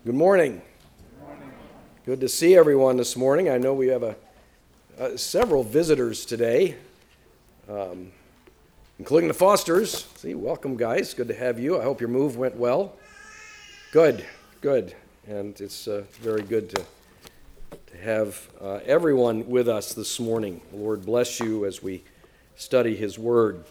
Good morning. Good to see everyone this morning. I know we have several visitors today, including the Fosters. See, welcome, guys. Good to have you. I hope your move went well. Good. And it's very good to have everyone with us this morning. The Lord bless you as we study His Word.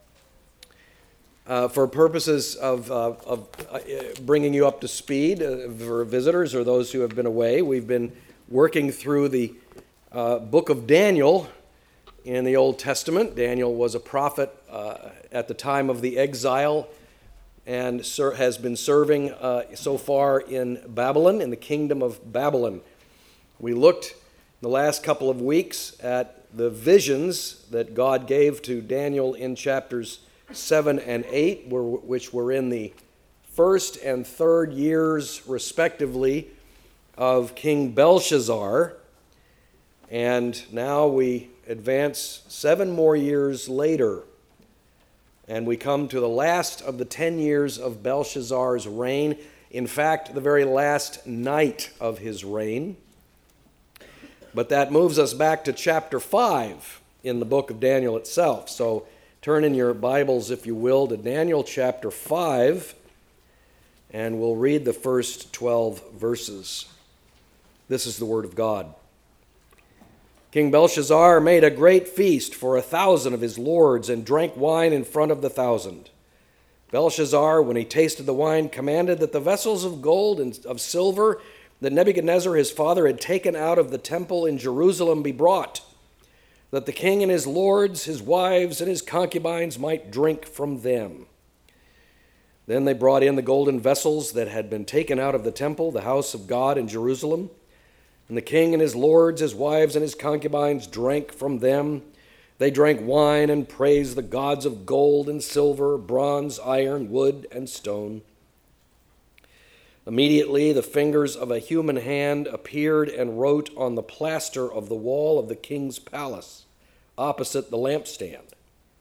For purposes of bringing you up to speed for visitors or those who have been away, we've been working through the book of Daniel in the Old Testament. Daniel was a prophet at the time of the exile and has been serving so far in Babylon, in the kingdom of Babylon. We looked in the last couple of weeks at the visions that God gave to Daniel in chapters 7 and 8, which were in the first and third years, respectively, of King Belshazzar. And now we advance 7 more years later, and we come to the last of the 10 years of Belshazzar's reign. In fact, the very last night of his reign. But that moves us back to chapter 5 in the book of Daniel itself. So turn in your Bibles, if you will, to Daniel chapter 5, and we'll read the first 12 verses. This is the word of God. King Belshazzar made a great feast for 1,000 of his lords and drank wine in front of the 1,000. Belshazzar, when he tasted the wine, commanded that the vessels of gold and of silver that Nebuchadnezzar his father had taken out of the temple in Jerusalem be brought, that the king and his lords, his wives, and his concubines might drink from them. Then they brought in the golden vessels that had been taken out of the temple, the house of God in Jerusalem. And the king and his lords, his wives, and his concubines drank from them. They drank wine and praised the gods of gold and silver, bronze, iron, wood, and stone. Immediately the fingers of a human hand appeared and wrote on the plaster of the wall of the king's palace, opposite the lampstand.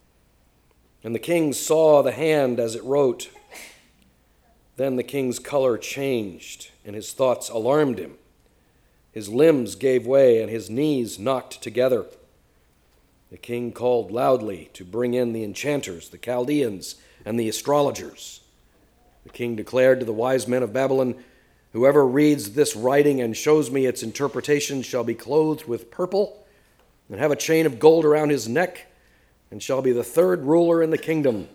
And the king saw the hand as it wrote. Then the king's color changed, and his thoughts alarmed him. His limbs gave way, and his knees knocked together. The king called loudly to bring in the enchanters, the Chaldeans, and the astrologers. The king declared to the wise men of Babylon, "Whoever reads this writing and shows me its interpretation shall be clothed with purple and have a chain of gold around his neck and shall be the third ruler in the kingdom."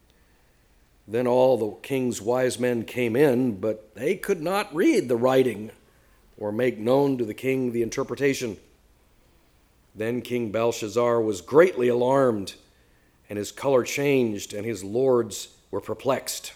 Then all the king's wise men came in, but they could not read the writing or make known to the king the interpretation. Then King Belshazzar was greatly alarmed, and his color changed, and his lords were perplexed.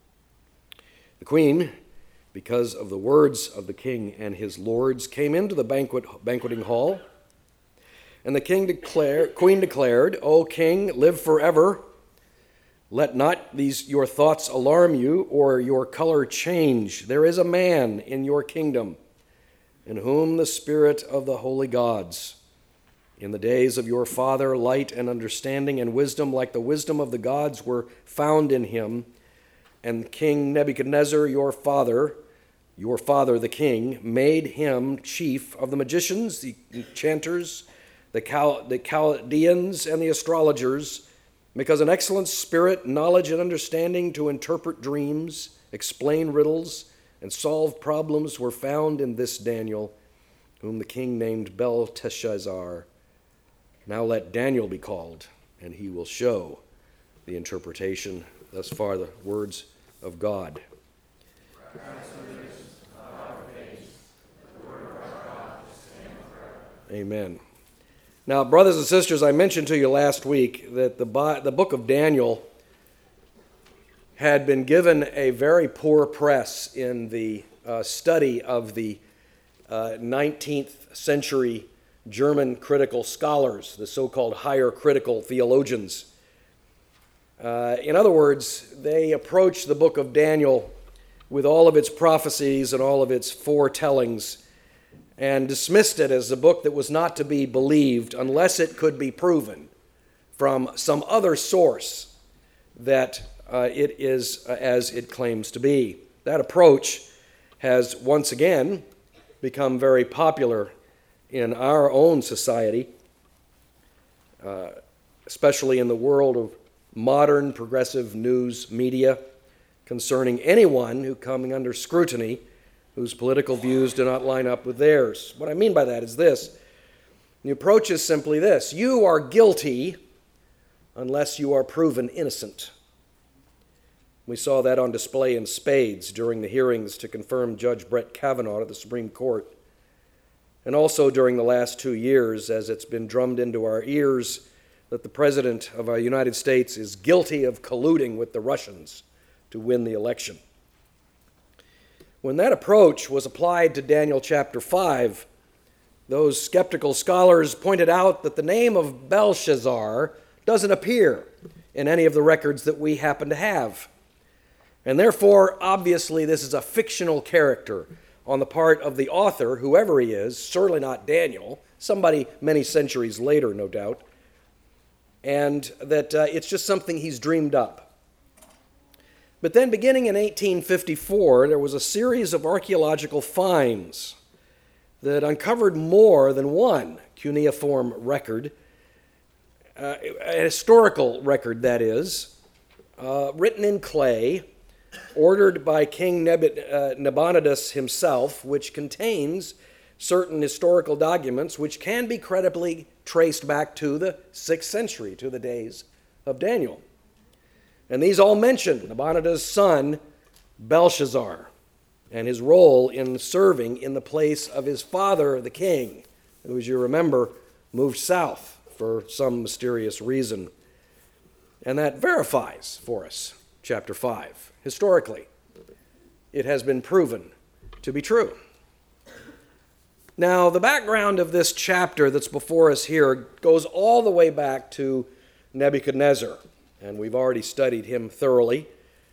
The queen, because of the words of the king and his lords, came into the banqueting hall, and the queen declared, "O king, live forever. Let not your thoughts alarm you or your color change. There is a man in your kingdom in whom the spirit of the holy gods. In the days of your father, light and understanding and wisdom like the wisdom of the gods were found in him. And King Nebuchadnezzar, your father the king, made him chief of the magicians, the enchanters, the Chaldeans, and the astrologers, because an excellent spirit, knowledge, and understanding to interpret dreams, explain riddles, and solve problems were found in this Daniel, whom the king named Belteshazzar. Now let Daniel be called, and he will show the interpretation." Thus far, the words of God. Amen. Now, brothers and sisters, I mentioned to you last week that the book of Daniel had been given a very poor press in the study of the 19th century German critical scholars, the so-called higher critical theologians. In other words, they approached the book of Daniel with all of its prophecies and all of its foretellings and dismissed it as a book that was not to be believed unless it could be proven from some other source that it is as it claims to be. That approach has once again become very popular in our own society, especially in the world of modern progressive news media, concerning anyone who coming under scrutiny whose political views do not line up with theirs. What I mean by that is this. The approach is simply this: you are guilty unless you are proven innocent. We saw that on display in spades during the hearings to confirm Judge Brett Kavanaugh of the Supreme Court, and also during the last 2 years as it's been drummed into our ears that the President of our United States is guilty of colluding with the Russians to win the election. When that approach was applied to Daniel chapter 5, those skeptical scholars pointed out that the name of Belshazzar doesn't appear in any of the records that we happen to have. And therefore, obviously, this is a fictional character on the part of the author, whoever he is, certainly not Daniel, somebody many centuries later, no doubt, and that it's just something he's dreamed up. But then beginning in 1854, there was a series of archaeological finds that uncovered more than one cuneiform record, a historical record, that is, written in clay, ordered by King Nabonidus himself, which contains certain historical documents which can be credibly traced back to the 6th century, to the days of Daniel. And these all mention Nabonidus' son, Belshazzar, and his role in serving in the place of his father, the king, who, as you remember, moved south for some mysterious reason. And that verifies for us chapter 5. Historically, it has been proven to be true. Now, the background of this chapter that's before us here goes all the way back to Nebuchadnezzar, and we've already studied him thoroughly.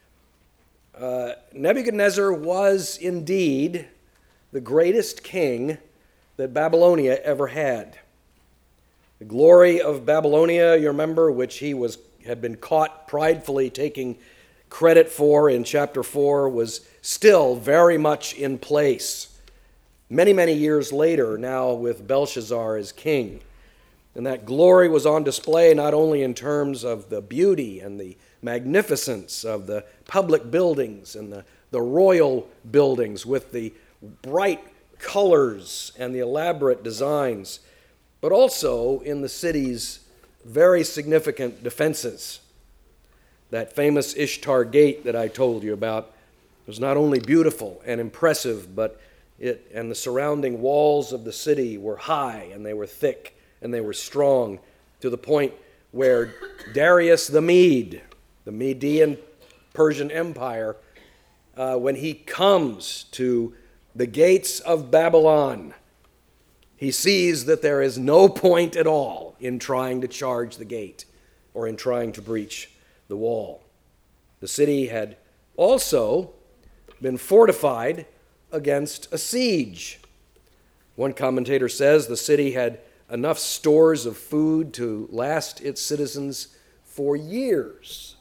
Nebuchadnezzar was indeed the greatest king that Babylonia ever had. The glory of Babylonia, you remember, which he had been caught pridefully taking credit for in chapter 4, was still very much in place. Many, many years later, now with Belshazzar as king. And that glory was on display not only in terms of the beauty and the magnificence of the public buildings and the royal buildings with the bright colors and the elaborate designs, but also in the city's very significant defenses. That famous Ishtar Gate that I told you about was not only beautiful and impressive, but it and the surrounding walls of the city were high and they were thick and they were strong, to the point where Darius the Mede, the Median Persian Empire, when he comes to the gates of Babylon, he sees that there is no point at all in trying to charge the gate or in trying to breach the wall. The city had also been fortified against a siege. One commentator says the city had enough stores of food to last its citizens for years.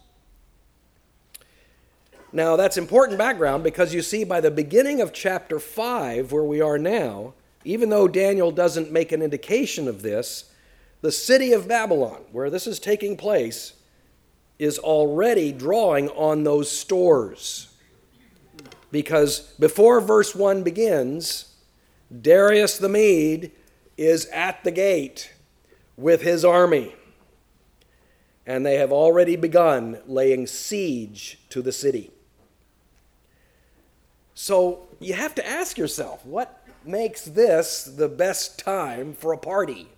Now, that's important background because you see by the beginning of chapter 5, where we are now, even though Daniel doesn't make an indication of this, the city of Babylon, where this is taking place, is already drawing on those stores. Because before verse 1 begins, Darius the Mede is at the gate with his army. And they have already begun laying siege to the city. So you have to ask yourself, what makes this the best time for a party?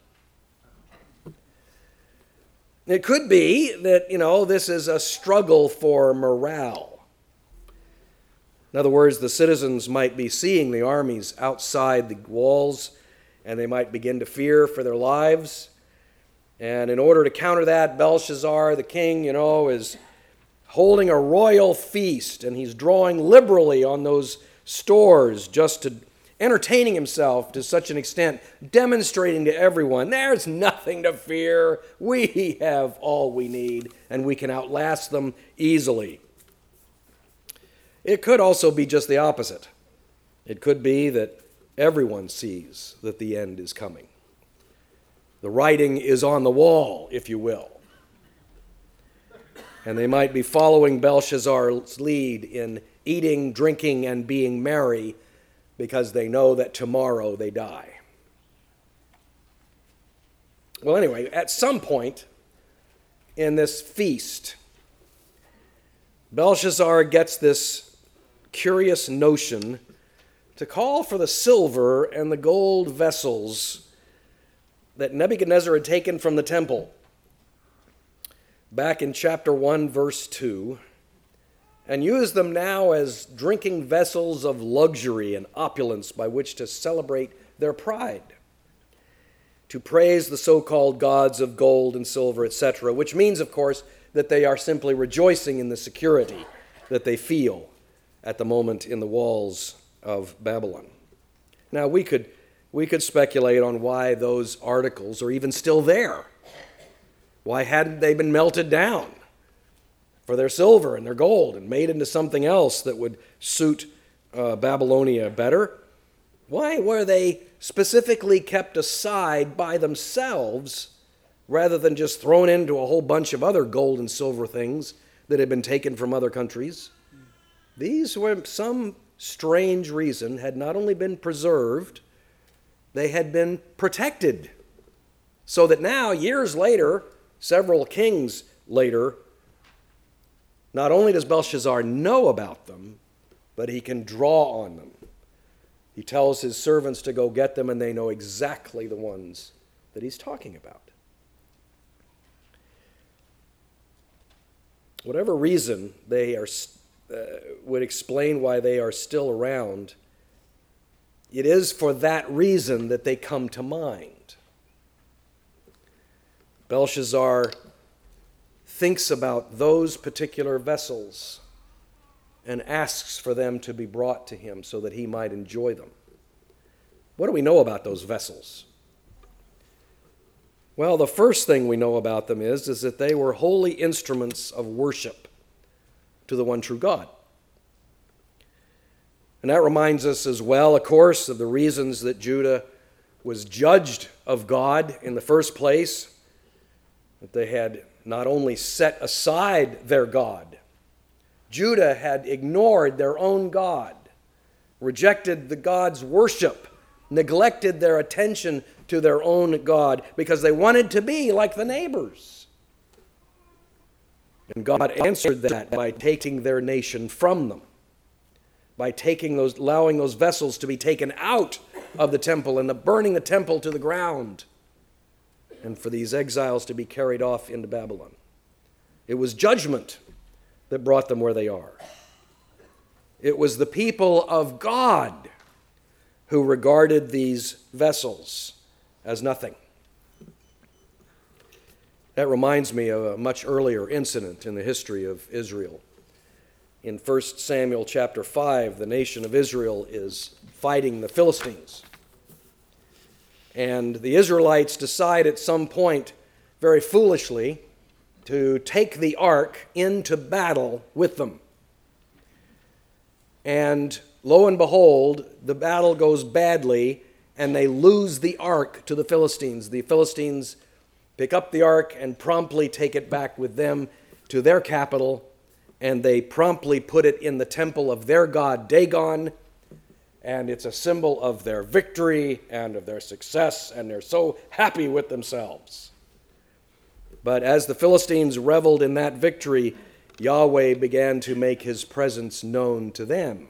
It could be that, this is a struggle for morale. In other words, the citizens might be seeing the armies outside the walls, and they might begin to fear for their lives. And in order to counter that, Belshazzar, the king, is holding a royal feast, and he's drawing liberally on those stores just to entertaining himself to such an extent, demonstrating to everyone, there's nothing to fear. We have all we need, and we can outlast them easily. It could also be just the opposite. It could be that everyone sees that the end is coming. The writing is on the wall, if you will. And they might be following Belshazzar's lead in eating, drinking, and being merry because they know that tomorrow they die. Well, anyway, at some point in this feast, Belshazzar gets this curious notion to call for the silver and the gold vessels that Nebuchadnezzar had taken from the temple back in chapter 1, verse 2, and use them now as drinking vessels of luxury and opulence by which to celebrate their pride, to praise the so-called gods of gold and silver, etc., which means, of course, that they are simply rejoicing in the security that they feel at the moment in the walls of Babylon. Now, we could speculate on why those articles are even still there. Why hadn't they been melted down for their silver and their gold and made into something else that would suit Babylonia better? Why were they specifically kept aside by themselves rather than just thrown into a whole bunch of other gold and silver things that had been taken from other countries? These were some strange reason had not only been preserved, they had been protected. So that now, years later, several kings later, not only does Belshazzar know about them, but he can draw on them. He tells his servants to go get them, and they know exactly the ones that he's talking about. Whatever reason they are would explain why they are still around, it is for that reason that they come to mind. Belshazzar thinks about those particular vessels and asks for them to be brought to him so that he might enjoy them. What do we know about those vessels? Well, the first thing we know about them is that they were holy instruments of worship to the one true God. And that reminds us as well, of course, of the reasons that Judah was judged of God in the first place, that they had not only set aside their God, Judah had ignored their own God, rejected the God's worship, neglected their attention to their own God because they wanted to be like the neighbors. And God answered that by taking their nation from them, by allowing those vessels to be taken out of the temple and burning the temple to the ground, and for these exiles to be carried off into Babylon. It was judgment that brought them where they are. It was the people of God who regarded these vessels as nothing. That reminds me of a much earlier incident in the history of Israel. In 1 Samuel chapter 5, the nation of Israel is fighting the Philistines. And the Israelites decide at some point, very foolishly, to take the ark into battle with them. And lo and behold, the battle goes badly, and they lose the ark to the Philistines. The Philistines pick up the ark and promptly take it back with them to their capital, and they promptly put it in the temple of their god Dagon, and it's a symbol of their victory and of their success, and they're so happy with themselves. But as the Philistines reveled in that victory, Yahweh began to make his presence known to them.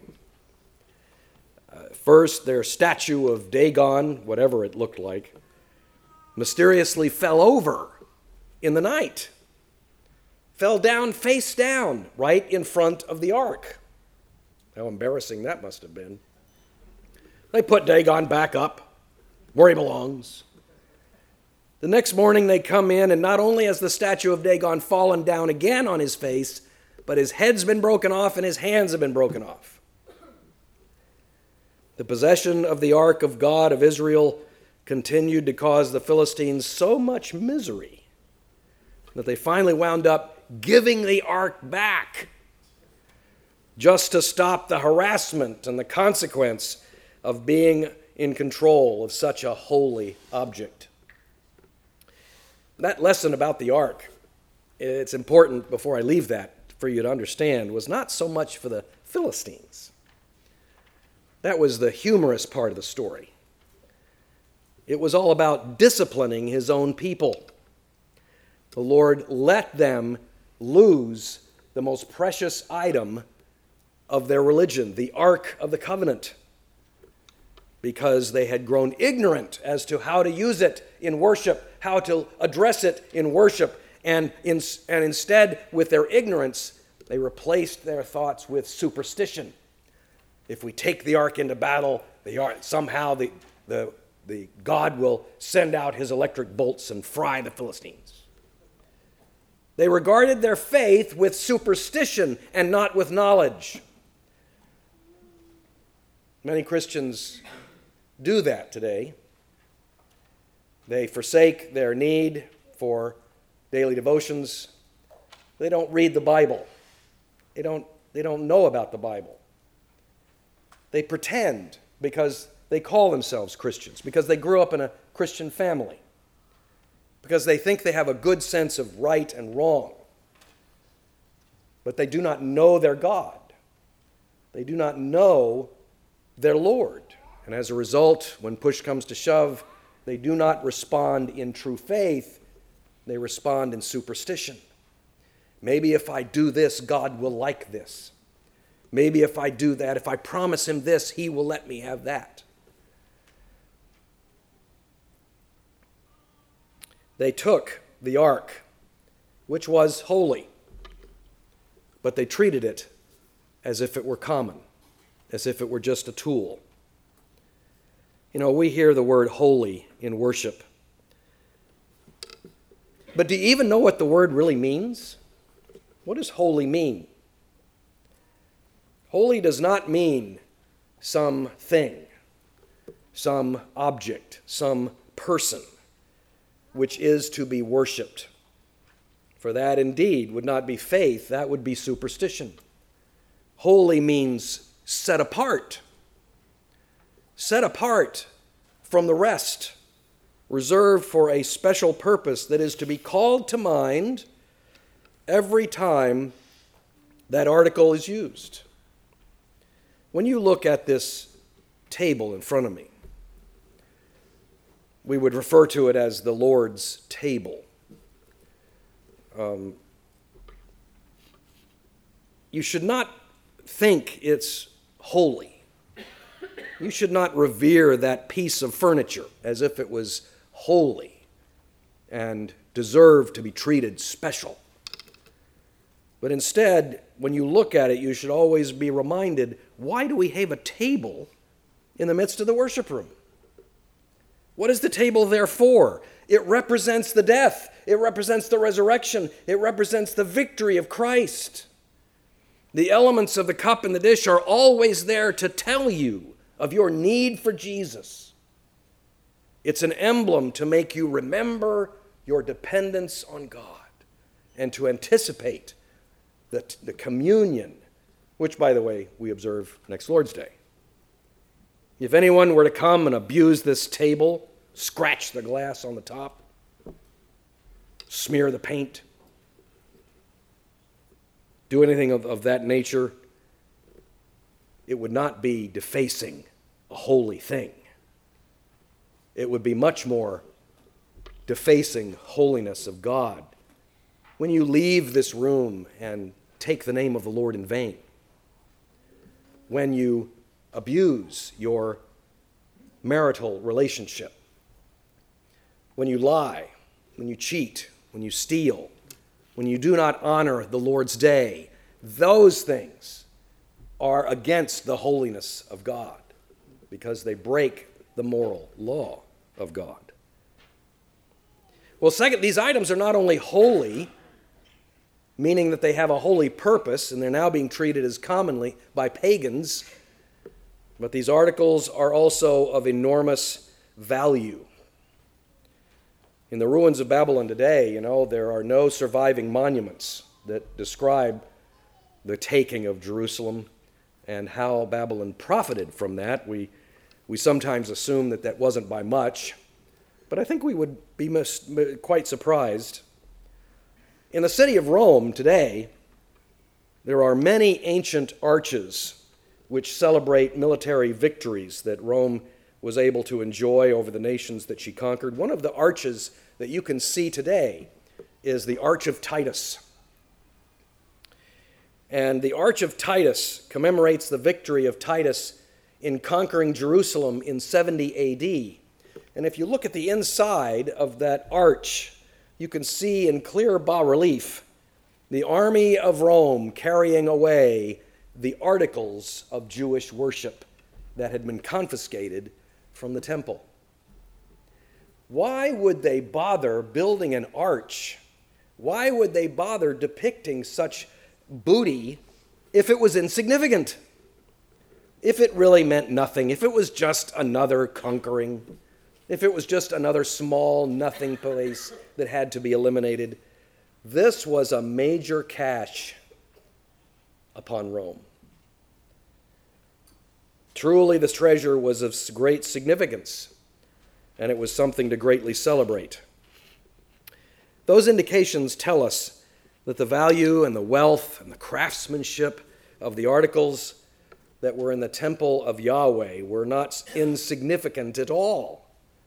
First, their statue of Dagon, whatever it looked like, mysteriously fell over in the night. Fell down, face down, right in front of the ark. How embarrassing that must have been. They put Dagon back up where he belongs. The next morning they come in, and not only has the statue of Dagon fallen down again on his face, but his head's been broken off and his hands have been broken off. The possession of the ark of God of Israel continued to cause the Philistines so much misery that they finally wound up giving the ark back just to stop the harassment and the consequence of being in control of such a holy object. That lesson about the ark, it's important before I leave that for you to understand, was not so much for the Philistines. That was the humorous part of the story. It was all about disciplining his own people. The Lord let them lose the most precious item of their religion, the Ark of the Covenant, because they had grown ignorant as to how to use it in worship, how to address it in worship, and instead, with their ignorance, they replaced their thoughts with superstition. If we take the ark into battle, somehow the God will send out his electric bolts and fry the Philistines. They regarded their faith with superstition and not with knowledge. Many Christians do that today. They forsake their need for daily devotions. They don't read the Bible. They don't know about the Bible. They pretend because they call themselves Christians, because they grew up in a Christian family, because they think they have a good sense of right and wrong. But they do not know their God. They do not know their Lord. And as a result, when push comes to shove, they do not respond in true faith. They respond in superstition. Maybe if I do this, God will like this. Maybe if I do that, if I promise him this, he will let me have that. They took the ark, which was holy, but they treated it as if it were common, as if it were just a tool. You know, we hear the word holy in worship. But do you even know what the word really means? What does holy mean? Holy does not mean some thing, some object, some person, which is to be worshiped. For that indeed would not be faith, that would be superstition. Holy means set apart from the rest, reserved for a special purpose that is to be called to mind every time that article is used. When you look at this table in front of me, we would refer to it as the Lord's table. You should not think it's holy. You should not revere that piece of furniture as if it was holy and deserved to be treated special. But instead, when you look at it, you should always be reminded, why do we have a table in the midst of the worship room? What is the table there for? It represents the death. It represents the resurrection. It represents the victory of Christ. The elements of the cup and the dish are always there to tell you of your need for Jesus. It's an emblem to make you remember your dependence on God and to anticipate the communion, which, by the way, we observe next Lord's Day. If anyone were to come and abuse this table, scratch the glass on the top, smear the paint, do anything of that nature, it would not be defacing a holy thing. It would be much more defacing holiness of God when you leave this room and take the name of the Lord in vain, when you abuse your marital relationship, when you lie, when you cheat, when you steal, when you do not honor the Lord's day, those things are against the holiness of God because they break the moral law of God. Well, second, these items are not only holy, meaning that they have a holy purpose and they're now being treated as commonly by pagans, but these articles are also of enormous value. In the ruins of Babylon today, there are no surviving monuments that describe the taking of Jerusalem and how Babylon profited from that. We We sometimes assume that wasn't by much, but I think we would be quite surprised. In the city of Rome today, there are many ancient arches which celebrate military victories that Rome was able to enjoy over the nations that she conquered. One of the arches that you can see today is the Arch of Titus. And the Arch of Titus commemorates the victory of Titus in conquering Jerusalem in 70 A.D. And if you look at the inside of that arch, you can see in clear bas-relief the army of Rome carrying away the articles of Jewish worship that had been confiscated from the temple. Why would they bother building an arch? Why would they bother depicting such booty if it was insignificant? If it really meant nothing, if it was just another conquering, if it was just another small nothing place that had to be eliminated, this was a major cash upon Rome. Truly, this treasure was of great significance, and it was something to greatly celebrate. Those indications tell us that the value and the wealth and the craftsmanship of the articles that were in the temple of Yahweh were not insignificant at all.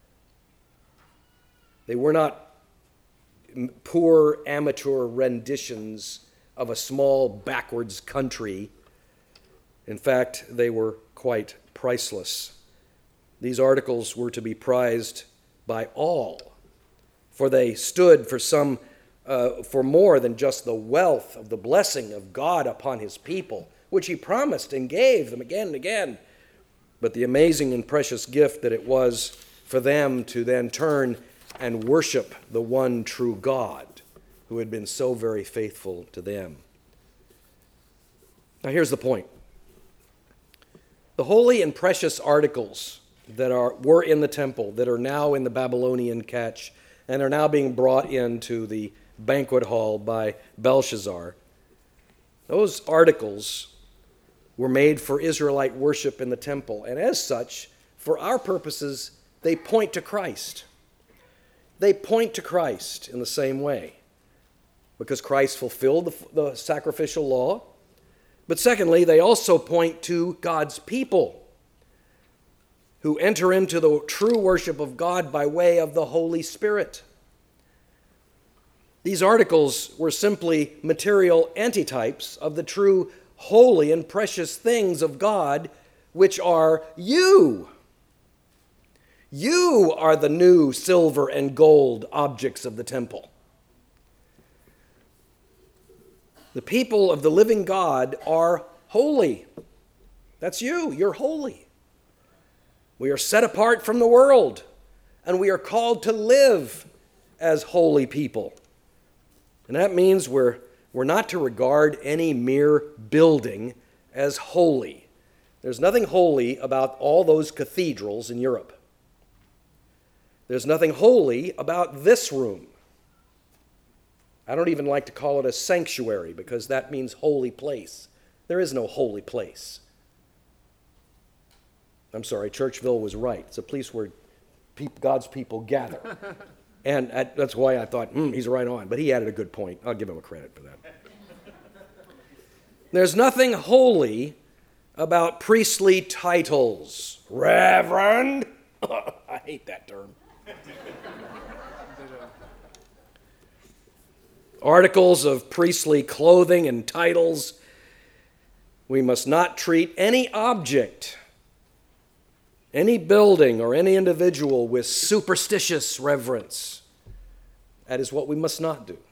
They were not poor amateur renditions of a small backwards country. In fact, they were quite priceless. These articles were to be prized by all, for they stood for more than just the wealth of the blessing of God upon his people, which he promised and gave them again and again, but the amazing and precious gift that it was for them to then turn and worship the one true God who had been so very faithful to them. Now here's the point. The holy and precious articles that were in the temple, that are now in the Babylonian cache, and are now being brought into the banquet hall by Belshazzar, those articles were made for Israelite worship in the temple, and as such, for our purposes, they point to Christ. They point to Christ in the same way, because Christ fulfilled the sacrificial law. But secondly, they also point to God's people who enter into the true worship of God by way of the Holy Spirit. These articles were simply material antitypes of the true holy and precious things of God, which are you. You are the new silver and gold objects of the temple. The people of the living God are holy. That's you. You're holy. We are set apart from the world, and we are called to live as holy people. And that means we're not to regard any mere building as holy. There's nothing holy about all those cathedrals in Europe. There's nothing holy about this room. I don't even like to call it a sanctuary because that means holy place. There is no holy place. I'm sorry, Churchville was right. It's a place where God's people gather. And that's why I thought, he's right on. But he added a good point. I'll give him a credit for that. There's nothing holy about priestly titles. Reverend. I hate that term. Articles of priestly clothing and titles. We must not treat any object, any building, or any individual with superstitious reverence. That is what we must not do.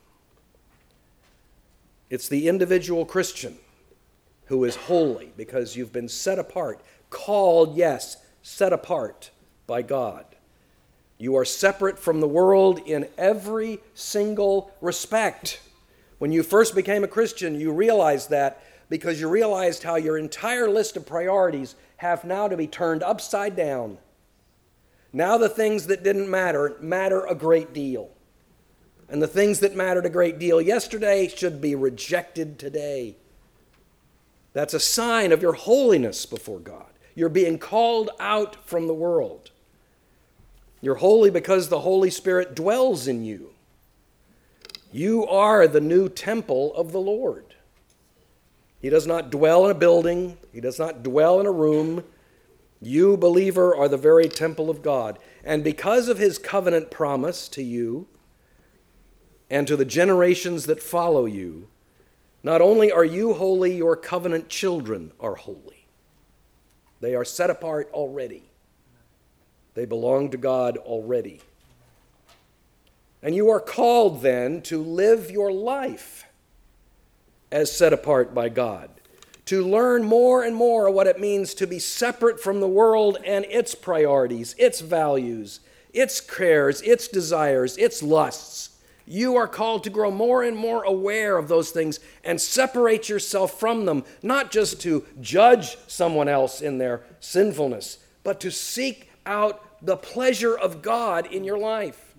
It's the individual Christian who is holy because you've been set apart, called, yes, set apart by God. You are separate from the world in every single respect. When you first became a Christian, you realized that because you realized how your entire list of priorities have now to be turned upside down. Now the things that didn't matter a great deal. And the things that mattered a great deal yesterday should be rejected today. That's a sign of your holiness before God. You're being called out from the world. You're holy because the Holy Spirit dwells in you. You are the new temple of the Lord. He does not dwell in a building. He does not dwell in a room. You, believer, are the very temple of God. And because of his covenant promise to you and to the generations that follow you, not only are you holy, your covenant children are holy. They are set apart already. They belong to God already. And you are called then to live your life as set apart by God, to learn more and more what it means to be separate from the world and its priorities, its values, its cares, its desires, its lusts. You are called to grow more and more aware of those things and separate yourself from them, not just to judge someone else in their sinfulness, but to seek out the pleasure of God in your life.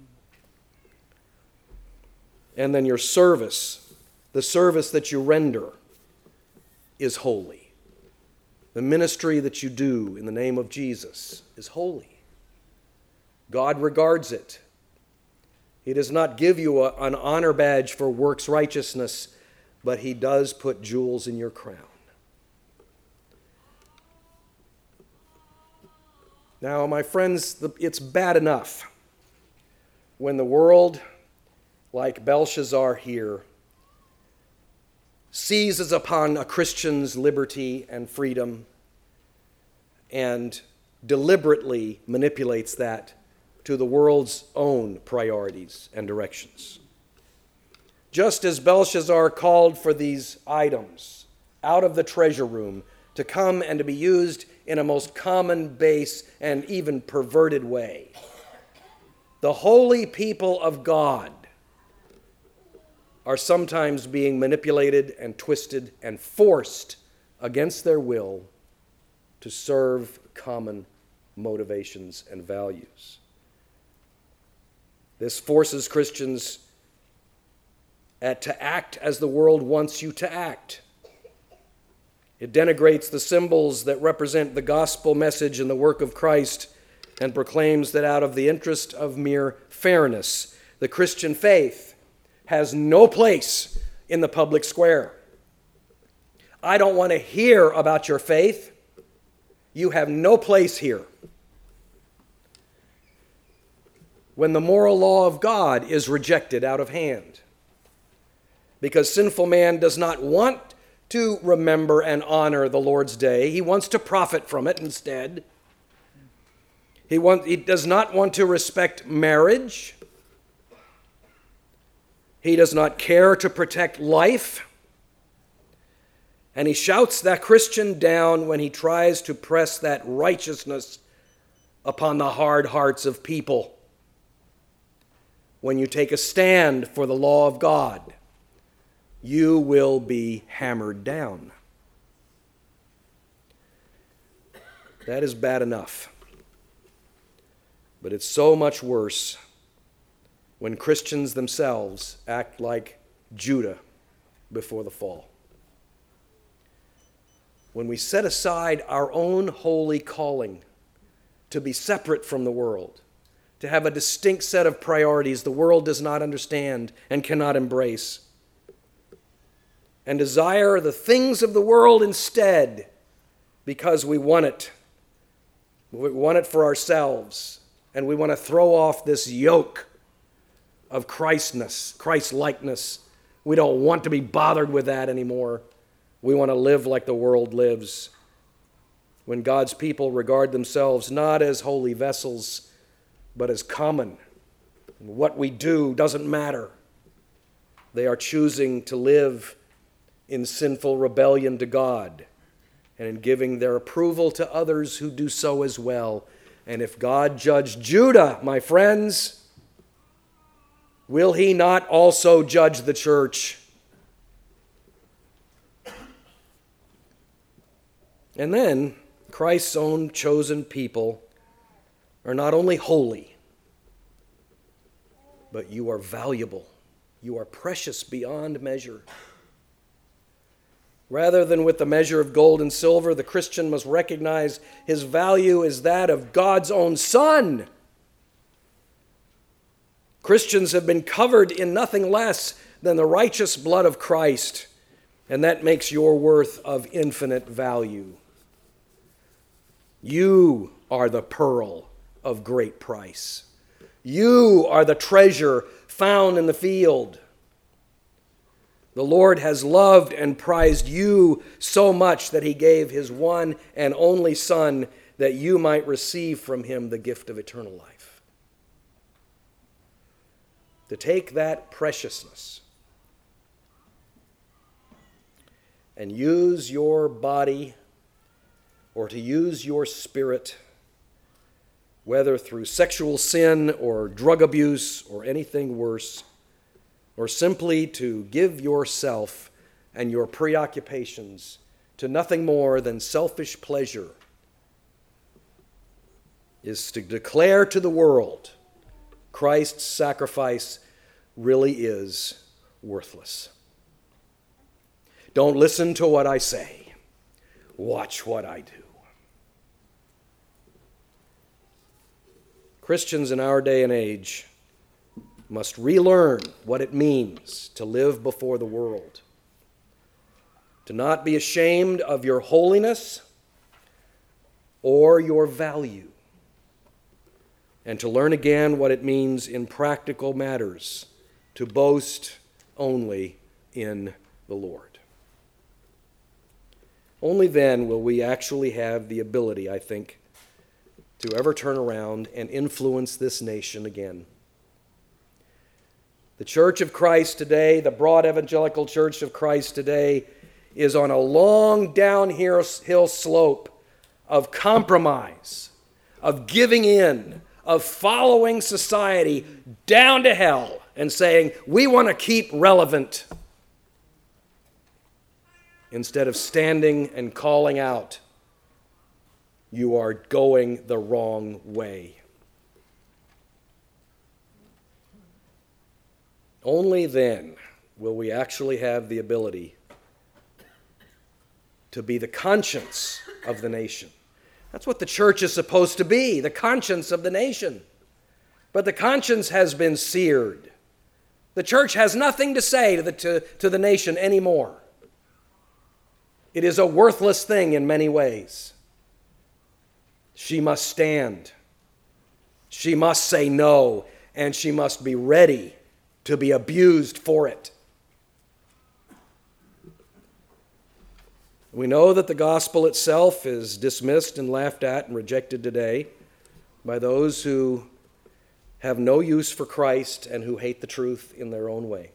And then your service, the service that you render, is holy. The ministry that you do in the name of Jesus is holy. God regards it. He does not give you an honor badge for works righteousness, but he does put jewels in your crown. Now, my friends, it's bad enough when the world, like Belshazzar here, seizes upon a Christian's liberty and freedom and deliberately manipulates that to the world's own priorities and directions. Just as Belshazzar called for these items out of the treasure room to come and to be used in a most common, base, and even perverted way, the holy people of God are sometimes being manipulated and twisted and forced against their will to serve common motivations and values. This forces Christians to act as the world wants you to act. It denigrates the symbols that represent the gospel message and the work of Christ and proclaims that out of the interest of mere fairness, the Christian faith has no place in the public square. I don't want to hear about your faith. You have no place here. When the moral law of God is rejected out of hand, because sinful man does not want to remember and honor the Lord's day. He wants to profit from it instead. He does not want to respect marriage. He does not care to protect life. And he shouts that Christian down when he tries to press that righteousness upon the hard hearts of people. When you take a stand for the law of God, you will be hammered down. That is bad enough. But it's so much worse when Christians themselves act like Judah before the fall. When we set aside our own holy calling to be separate from the world, to have a distinct set of priorities the world does not understand and cannot embrace, and desire the things of the world instead because we want it. We want it for ourselves, and we want to throw off this yoke of Christness, Christ-likeness. We don't want to be bothered with that anymore. We want to live like the world lives. When God's people regard themselves not as holy vessels, but as common, and what we do doesn't matter. They are choosing to live in sinful rebellion to God and in giving their approval to others who do so as well. And if God judged Judah, my friends, will he not also judge the church? And then Christ's own chosen people are not only holy, but you are valuable. You are precious beyond measure. Rather than with the measure of gold and silver, the Christian must recognize his value is that of God's own Son. Christians have been covered in nothing less than the righteous blood of Christ, and that makes your worth of infinite value. You are the pearl of great price. You are the treasure found in the field. The Lord has loved and prized you so much that he gave his one and only Son that you might receive from him the gift of eternal life. To take that preciousness and use your body or to use your spirit, whether through sexual sin or drug abuse or anything worse, or simply to give yourself and your preoccupations to nothing more than selfish pleasure, is to declare to the world Christ's sacrifice really is worthless. Don't listen to what I say. Watch what I do. Christians in our day and age must relearn what it means to live before the world, to not be ashamed of your holiness or your value, and to learn again what it means in practical matters to boast only in the Lord. Only then will we actually have the ability, I think, to ever turn around and influence this nation again. The Church of Christ today, the broad evangelical Church of Christ today, is on a long downhill slope of compromise, of giving in, of following society down to hell and saying, we want to keep relevant, instead of standing and calling out, you are going the wrong way. Only then will we actually have the ability to be the conscience of the nation. That's what the church is supposed to be, the conscience of the nation. But the conscience has been seared. The church has nothing to say to the nation anymore. It is a worthless thing in many ways. She must stand. She must say no, and she must be ready to be abused for it. We know that the gospel itself is dismissed and laughed at and rejected today by those who have no use for Christ and who hate the truth in their own way.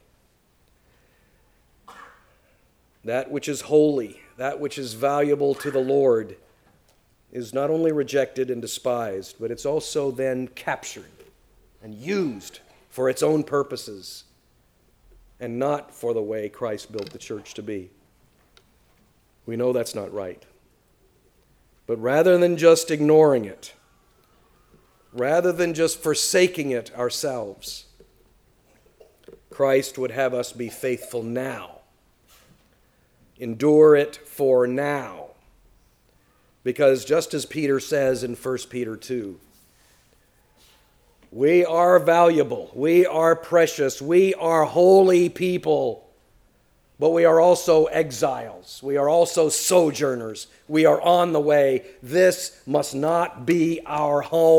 That which is holy, that which is valuable to the Lord, is not only rejected and despised, but it's also then captured and used for its own purposes and not for the way Christ built the church to be. We know that's not right. But rather than just ignoring it, rather than just forsaking it ourselves, Christ would have us be faithful now. Endure it for now. Because just as Peter says in 1 Peter 2, we are valuable, we are precious, we are holy people, but we are also exiles, we are also sojourners, we are on the way. This must not be our home.